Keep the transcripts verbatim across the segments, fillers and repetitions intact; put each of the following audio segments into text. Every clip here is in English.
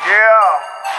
Yeah.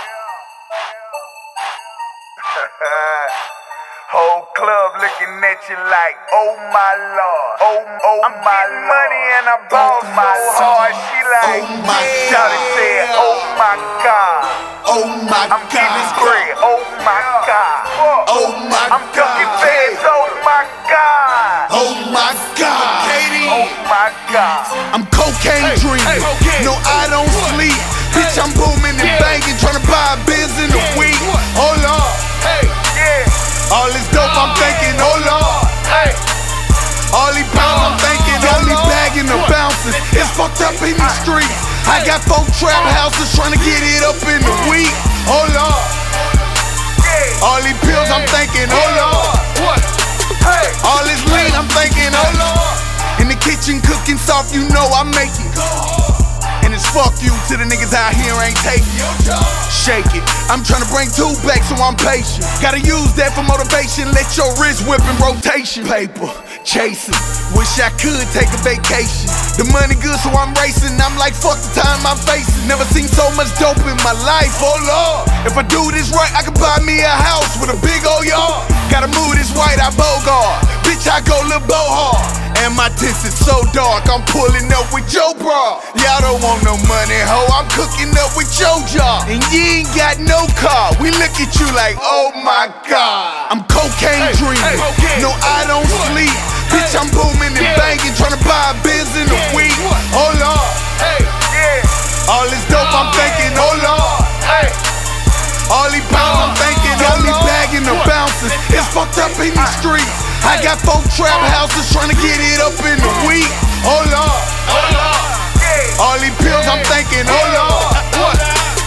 Whole club looking at you like, oh my lord, oh, oh I'm my getting lord. Money and I ball so hard. She like, oh my Shawty said, oh my god, oh my I'm god, getting bread, oh my god, oh my I'm ducking feds, oh my god, oh my god, Katie, oh my god, I'm cocaine hey, dreaming, hey, no I don't sleep, hey, bitch I'm booming and yeah. banging, trying to buy a biz in a week, hold on, hey, yeah. All this dope, I'm thinking, oh Lord. Hey. All these pounds, I'm thinking, only bagging the bounces. It's fucked up in these streets. I got four trap houses trying to get it up in the week. Oh Lord. All these pills, I'm thinking, oh Lord. All this lean, I'm thinking, oh Lord. In the kitchen cooking soft, you know I make it. And it's fuck you to the niggas out here ain't taking it. Shake it. I'm trying to bring two back, so I'm patient. Gotta use that for motivation. Let your wrist whip in rotation. Paper chasing. Wish I could take a vacation. The money good, so I'm racing. I'm like, fuck the time I'm facing. Never seen so much dope in my life. Oh Lord. If I do this right, I can buy me a house with a big old yard. Gotta move this white, I bogart. Bitch, I go Lil Bo hard. And my tits is so dark, I'm pulling up with your bra. Y'all don't want no money, ho, I'm cooking up with your job. And you ain't got no car, we look at you like, oh my God. I'm cocaine hey, dreaming, hey, okay. No I don't what? sleep. Hey. Bitch, I'm booming and yeah. banging, trying to buy a biz in a week. Oh Lord, hey. yeah. All this dope, I'm thinking, oh Lord. Hey. All these pounds, I'm thinking, only bagging the bounces. It's fucked up in these streets. I got four trap houses trying to get it up in the week. Oh Lord, oh Lord. All these pills, I'm thinking, oh Lord.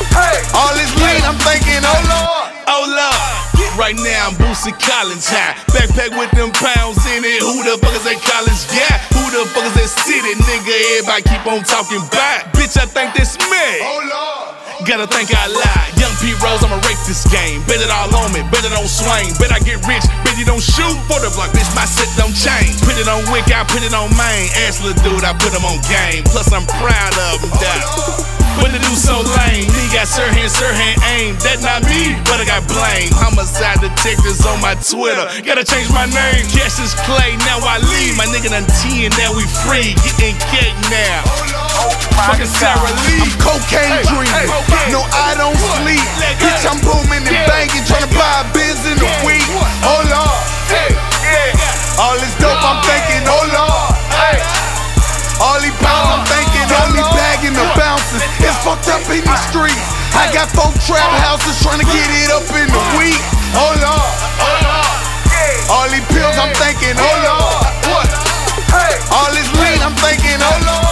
All this lean, I'm thinking, oh Lord, oh Lord. Right now I'm Boosie Collins high. Backpack with them pounds in it. Who the fuck is that Collins guy? Who the fuck is that city nigga? Everybody keep on talking back. Bitch, I think that's me. Oh Lord. Gotta think I lie. Young P. Rose, I'ma rake this game. Bet it all on me, bet it don't swing. Bet I get rich, bet you don't shoot for the block. Bitch, my set don't change. Put it on Wick, I put it on Main. Ass little dude, I put him on game. Plus I'm proud of him, dog. When the dude so lame, he got Sirhan, Sirhan aim. That not me, but I got blame. Homicide detectives on my Twitter. Gotta change my name. Guess it's Clay, now I leave. My nigga done ten, now we free. Getting cake now. Fucking Sarah Lee. I'm cocaine hey, dreaming. Hey, okay. No, I don't sleep. Bitch, I'm booming and yeah. banging, trying to buy a biz in a yeah. week. Oh Lord. Hey. Yeah. All this dope, I'm thinking, oh Lord. Hey. All these pounds, I'm thinking, only bagging the bounces. It's fucked up in these streets. I got four trap houses trying to get it up in the week. Oh Lord. All these pills, I'm thinking, oh Lord. All this lean, I'm thinking, oh Lord.